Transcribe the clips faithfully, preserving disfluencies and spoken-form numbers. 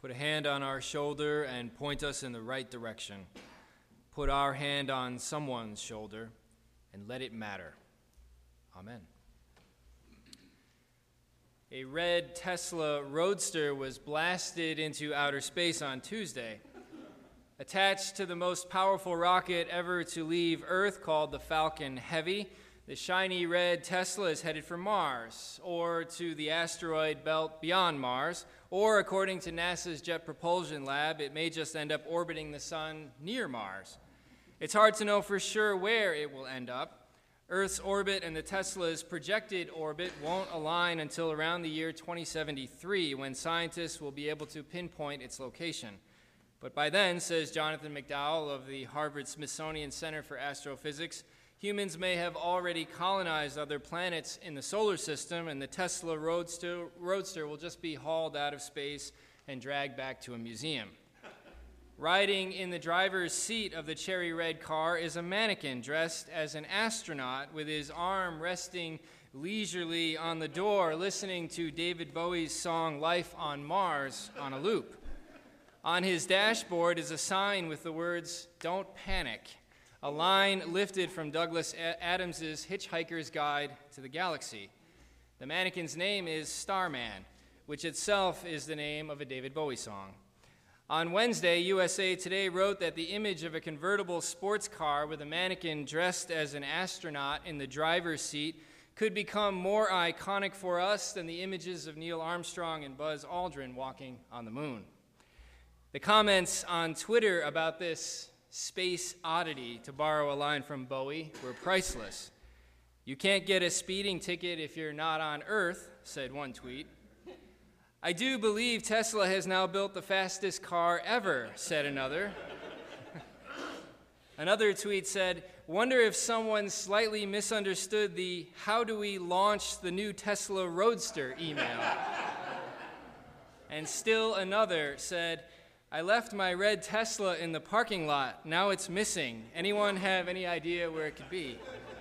Put a hand on our shoulder and point us in the right direction. Put our hand on someone's shoulder and let it matter. Amen. A red Tesla Roadster was blasted into outer space on Tuesday. Attached to the most powerful rocket ever to leave Earth, called the Falcon Heavy, the shiny red Tesla is headed for Mars, or to the asteroid belt beyond Mars, or according to NASA's Jet Propulsion Lab, it may just end up orbiting the sun near Mars. It's hard to know for sure where it will end up. Earth's orbit and the Tesla's projected orbit won't align until around the year twenty seventy-three, when scientists will be able to pinpoint its location. But by then, says Jonathan McDowell of the Harvard-Smithsonian Center for Astrophysics, humans may have already colonized other planets in the solar system, and the Tesla Roadster, Roadster will just be hauled out of space and dragged back to a museum. Riding in the driver's seat of the cherry red car is a mannequin dressed as an astronaut with his arm resting leisurely on the door, listening to David Bowie's song Life on Mars on a loop. On his dashboard is a sign with the words, "Don't Panic," a line lifted from Douglas Adams's Hitchhiker's Guide to the Galaxy. The mannequin's name is Starman, which itself is the name of a David Bowie song. On Wednesday, U S A Today wrote that the image of a convertible sports car with a mannequin dressed as an astronaut in the driver's seat could become more iconic for us than the images of Neil Armstrong and Buzz Aldrin walking on the moon. The comments on Twitter about this space oddity, to borrow a line from Bowie, were priceless. "You can't get a speeding ticket if you're not on Earth," said one tweet. "I do believe Tesla has now built the fastest car ever," said another. Another tweet said, "Wonder if someone slightly misunderstood the 'how do we launch the new Tesla Roadster' email." And still another said, "I left my red Tesla in the parking lot. Now it's missing. Anyone have any idea where it could be?"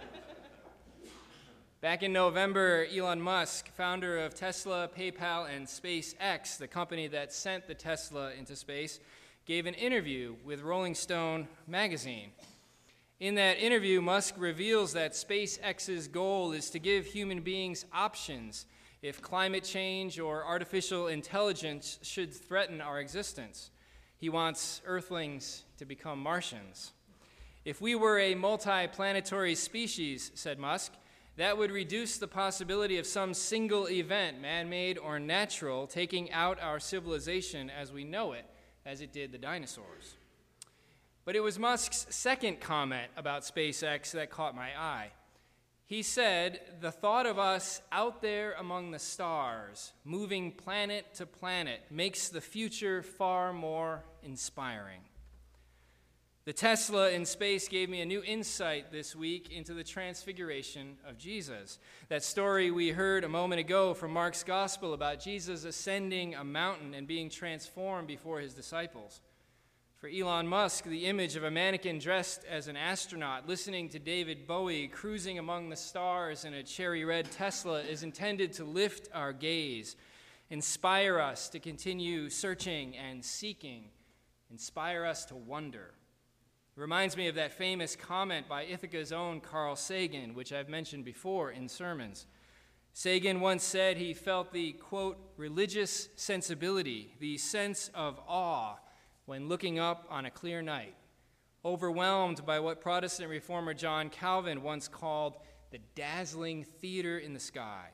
Back in November, Elon Musk, founder of Tesla, PayPal, and SpaceX, the company that sent the Tesla into space, gave an interview with Rolling Stone magazine. In that interview, Musk reveals that SpaceX's goal is to give human beings options if climate change or artificial intelligence should threaten our existence. He wants Earthlings to become Martians. "If we were a multi-planetary species," said Musk, "that would reduce the possibility of some single event, man-made or natural, taking out our civilization as we know it, as it did the dinosaurs." But it was Musk's second comment about SpaceX that caught my eye. He said, "The thought of us out there among the stars, moving planet to planet, makes the future far more inspiring." The Tesla in space gave me a new insight this week into the transfiguration of Jesus. That story we heard a moment ago from Mark's Gospel about Jesus ascending a mountain and being transformed before his disciples. For Elon Musk, the image of a mannequin dressed as an astronaut listening to David Bowie cruising among the stars in a cherry red Tesla is intended to lift our gaze, inspire us to continue searching and seeking, inspire us to wonder. It reminds me of that famous comment by Ithaca's own Carl Sagan, which I've mentioned before in sermons. Sagan once said he felt the, quote, religious sensibility, the sense of awe, when looking up on a clear night, overwhelmed by what Protestant reformer John Calvin once called the dazzling theater in the sky.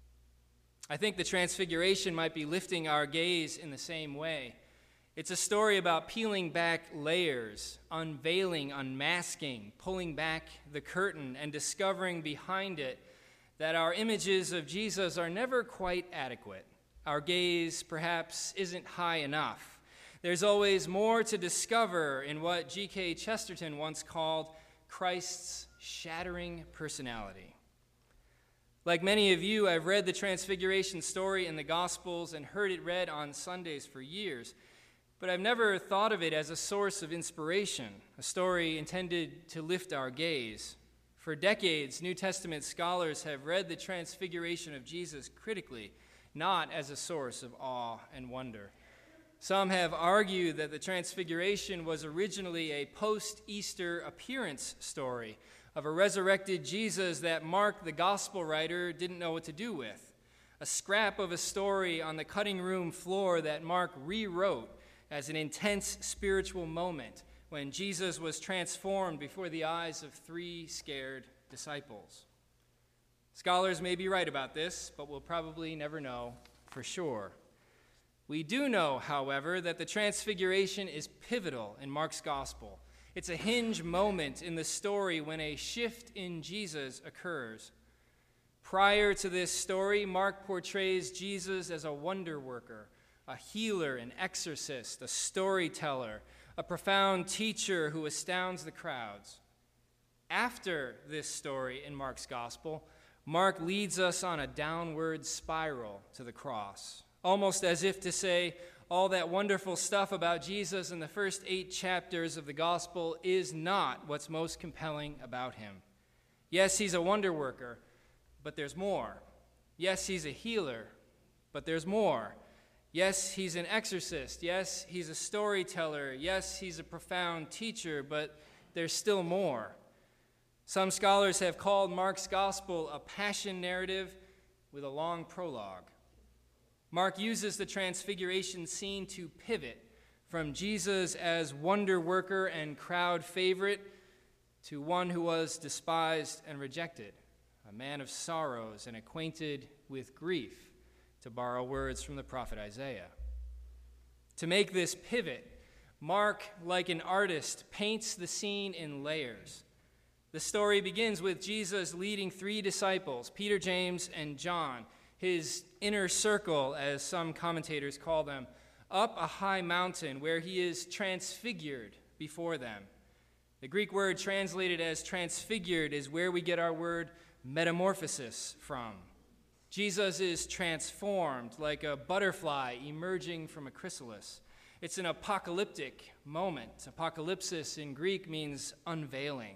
I think the Transfiguration might be lifting our gaze in the same way. It's a story about peeling back layers, unveiling, unmasking, pulling back the curtain, and discovering behind it that our images of Jesus are never quite adequate. Our gaze perhaps isn't high enough. There's always more to discover in what G K Chesterton once called Christ's shattering personality. Like many of you, I've read the Transfiguration story in the Gospels and heard it read on Sundays for years, but I've never thought of it as a source of inspiration, a story intended to lift our gaze. For decades, New Testament scholars have read the Transfiguration of Jesus critically, not as a source of awe and wonder. Some have argued that the Transfiguration was originally a post-Easter appearance story of a resurrected Jesus that Mark, the gospel writer, didn't know what to do with. A scrap of a story on the cutting room floor that Mark rewrote as an intense spiritual moment when Jesus was transformed before the eyes of three scared disciples. Scholars may be right about this, but we'll probably never know for sure. We do know, however, that the Transfiguration is pivotal in Mark's gospel. It's a hinge moment in the story when a shift in Jesus occurs. Prior to this story, Mark portrays Jesus as a wonder worker, a healer, an exorcist, a storyteller, a profound teacher who astounds the crowds. After this story in Mark's gospel, Mark leads us on a downward spiral to the cross, almost as if to say, all that wonderful stuff about Jesus in the first eight chapters of the gospel is not what's most compelling about him. Yes, he's a wonder worker, but there's more. Yes, he's a healer, but there's more. Yes, he's an exorcist. Yes, he's a storyteller. Yes, he's a profound teacher, but there's still more. Some scholars have called Mark's gospel a passion narrative with a long prologue. Mark uses the Transfiguration scene to pivot from Jesus as wonder worker and crowd favorite to one who was despised and rejected, a man of sorrows and acquainted with grief, to borrow words from the prophet Isaiah. To make this pivot, Mark, like an artist, paints the scene in layers. The story begins with Jesus leading three disciples, Peter, James, and John, his inner circle, as some commentators call them, up a high mountain where he is transfigured before them. The Greek word translated as transfigured is where we get our word metamorphosis from. Jesus is transformed like a butterfly emerging from a chrysalis. It's an apocalyptic moment. Apocalypsis in Greek means unveiling.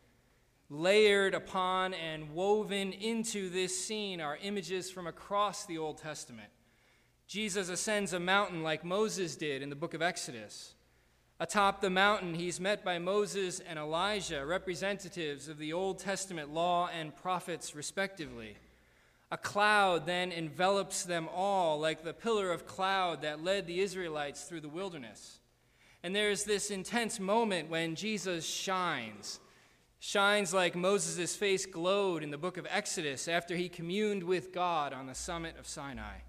Layered upon and woven into this scene are images from across the Old Testament. Jesus ascends a mountain like Moses did in the book of Exodus. Atop the mountain, he's met by Moses and Elijah, representatives of the Old Testament law and prophets, respectively. A cloud then envelops them all, like the pillar of cloud that led the Israelites through the wilderness. And there's this intense moment when Jesus shines. Shines like Moses' face glowed in the book of Exodus after he communed with God on the summit of Sinai.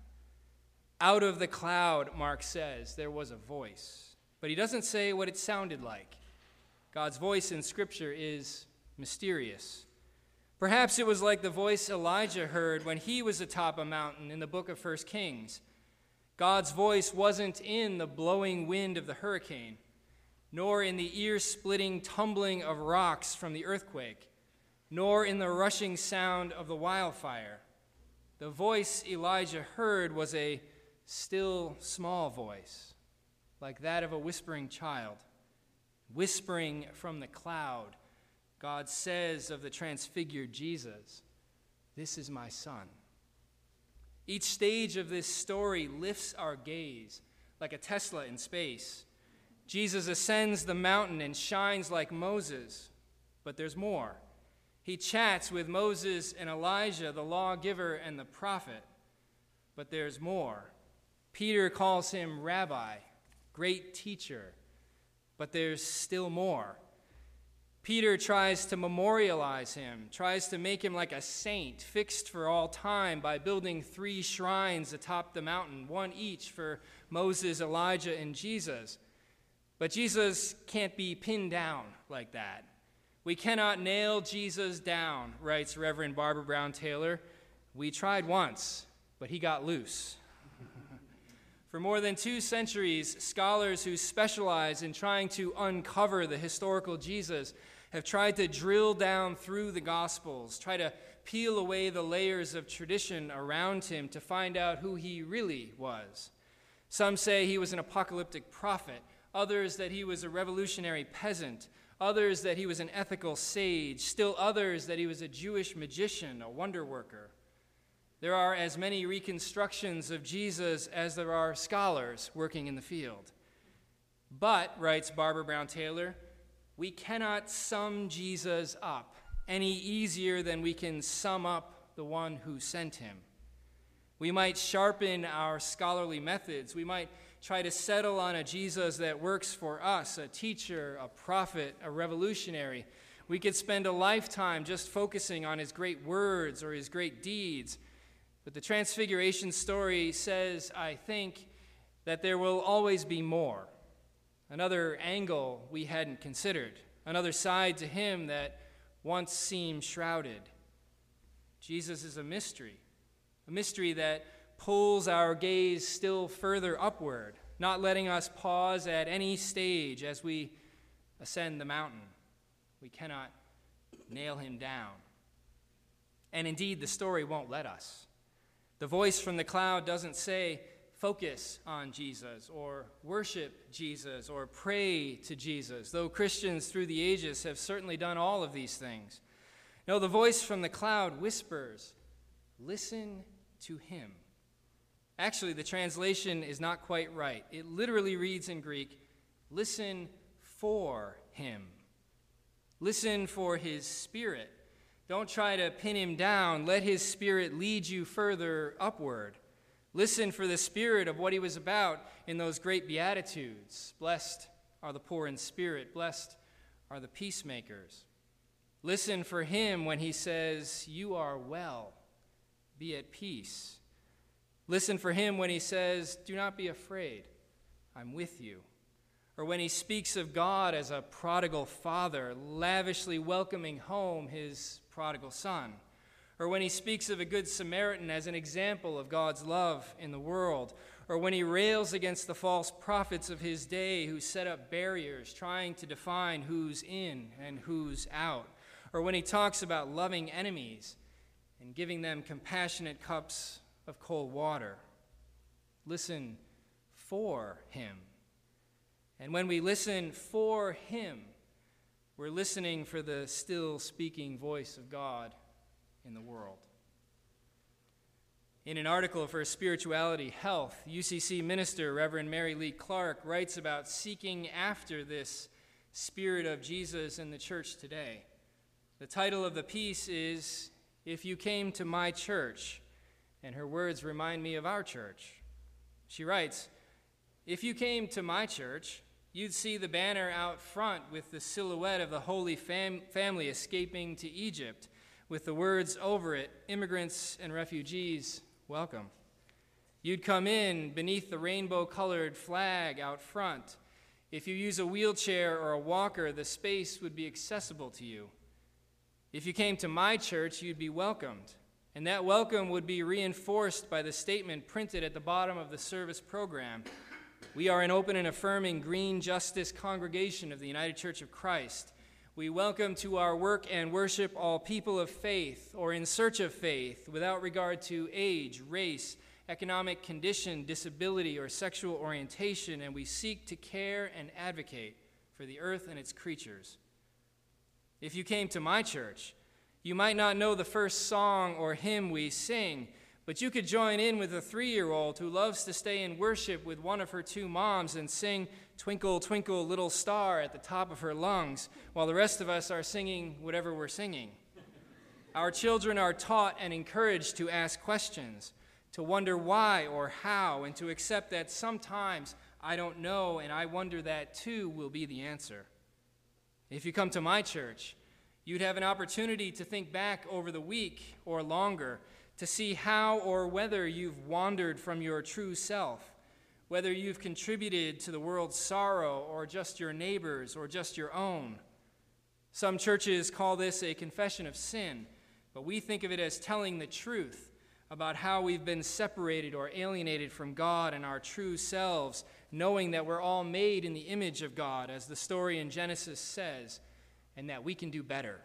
Out of the cloud, Mark says, there was a voice. But he doesn't say what it sounded like. God's voice in Scripture is mysterious. Perhaps it was like the voice Elijah heard when he was atop a mountain in the book of First Kings. God's voice wasn't in the blowing wind of the hurricane, nor in the ear-splitting tumbling of rocks from the earthquake, nor in the rushing sound of the wildfire. The voice Elijah heard was a still, small voice, like that of a whispering child. Whispering from the cloud, God says of the transfigured Jesus, "This is my son." Each stage of this story lifts our gaze like a Tesla in space. Jesus ascends the mountain and shines like Moses, but there's more. He chats with Moses and Elijah, the lawgiver and the prophet, but there's more. Peter calls him rabbi, great teacher, but there's still more. Peter tries to memorialize him, tries to make him like a saint, fixed for all time by building three shrines atop the mountain, one each for Moses, Elijah, and Jesus. But Jesus can't be pinned down like that. We cannot nail Jesus down, writes Reverend Barbara Brown Taylor. We tried once, but he got loose. For more than two centuries, scholars who specialize in trying to uncover the historical Jesus have tried to drill down through the Gospels, try to peel away the layers of tradition around him to find out who he really was. Some say he was an apocalyptic prophet, others that he was a revolutionary peasant, others that he was an ethical sage, still others that he was a Jewish magician, a wonder worker. There are as many reconstructions of Jesus as there are scholars working in the field. But, writes Barbara Brown Taylor, we cannot sum Jesus up any easier than we can sum up the one who sent him. We might sharpen our scholarly methods. We might try to settle on a Jesus that works for us, a teacher, a prophet, a revolutionary. We could spend a lifetime just focusing on his great words or his great deeds. But the Transfiguration story says, I think, that there will always be more. Another angle we hadn't considered. Another side to him that once seemed shrouded. Jesus is a mystery. A mystery that pulls our gaze still further upward, not letting us pause at any stage as we ascend the mountain. We cannot nail him down. And indeed, the story won't let us. The voice from the cloud doesn't say, focus on Jesus, or worship Jesus, or pray to Jesus, though Christians through the ages have certainly done all of these things. No, the voice from the cloud whispers, listen to him. Actually, the translation is not quite right. It literally reads in Greek, listen for him. Listen for his spirit. Don't try to pin him down. Let his spirit lead you further upward. Listen for the spirit of what he was about in those great Beatitudes. Blessed are the poor in spirit. Blessed are the peacemakers. Listen for him when he says, you are well. Be at peace. Listen for him when he says, do not be afraid. I'm with you. Or when he speaks of God as a prodigal father, lavishly welcoming home his prodigal son. Or when he speaks of a good Samaritan as an example of God's love in the world. Or when he rails against the false prophets of his day who set up barriers trying to define who's in and who's out. Or when he talks about loving enemies and giving them compassionate cups of cold water. Listen for him. And when we listen for him, we're listening for the still speaking voice of God in the world. In an article for Spirituality Health, U C C minister Reverend Mary Lee Clark writes about seeking after this spirit of Jesus in the church today. The title of the piece is, If You Came to My Church, and her words remind me of our church. She writes, if you came to my church, you'd see the banner out front with the silhouette of the Holy Fam- Family escaping to Egypt, with the words over it, immigrants and refugees, welcome. You'd come in beneath the rainbow-colored flag out front. If you use a wheelchair or a walker, the space would be accessible to you. If you came to my church, you'd be welcomed. And that welcome would be reinforced by the statement printed at the bottom of the service program. We are an open and affirming green justice congregation of the United Church of Christ. We welcome to our work and worship all people of faith or in search of faith without regard to age, race, economic condition, disability, or sexual orientation, and we seek to care and advocate for the earth and its creatures. If you came to my church, you might not know the first song or hymn we sing, but you could join in with a three-year-old who loves to stay in worship with one of her two moms and sing Twinkle, Twinkle, Little Star at the top of her lungs, while the rest of us are singing whatever we're singing. Our children are taught and encouraged to ask questions, to wonder why or how, and to accept that sometimes I don't know and I wonder that too will be the answer. If you come to my church, you'd have an opportunity to think back over the week or longer to see how or whether you've wandered from your true self, whether you've contributed to the world's sorrow or just your neighbor's or just your own. Some churches call this a confession of sin, but we think of it as telling the truth about how we've been separated or alienated from God and our true selves, knowing that we're all made in the image of God, as the story in Genesis says, and that we can do better.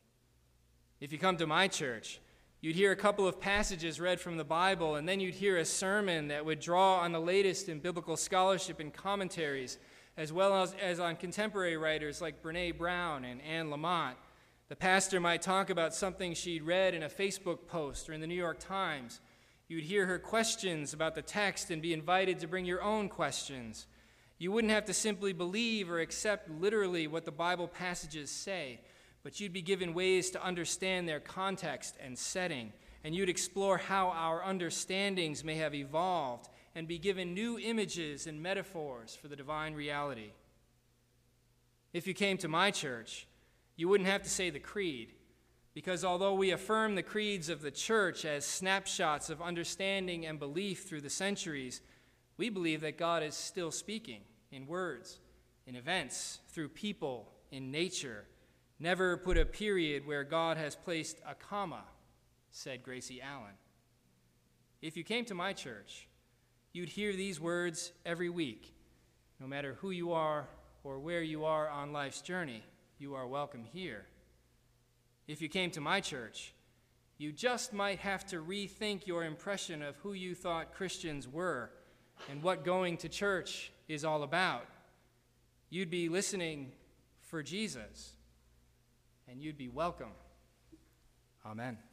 If you come to my church, you'd hear a couple of passages read from the Bible, and then you'd hear a sermon that would draw on the latest in biblical scholarship and commentaries, as well as, as on contemporary writers like Brene Brown and Anne Lamott. The pastor might talk about something she'd read in a Facebook post or in the New York Times. You'd hear her questions about the text and be invited to bring your own questions. You wouldn't have to simply believe or accept literally what the Bible passages say, but you'd be given ways to understand their context and setting, and you'd explore how our understandings may have evolved and be given new images and metaphors for the divine reality. If you came to my church, you wouldn't have to say the creed, because although we affirm the creeds of the church as snapshots of understanding and belief through the centuries, we believe that God is still speaking in words, in events, through people, in nature. Never put a period where God has placed a comma, said Gracie Allen. If you came to my church, you'd hear these words every week. No matter who you are or where you are on life's journey, you are welcome here. If you came to my church, you just might have to rethink your impression of who you thought Christians were and what going to church is all about. You'd be listening for Jesus, and you'd be welcome. Amen.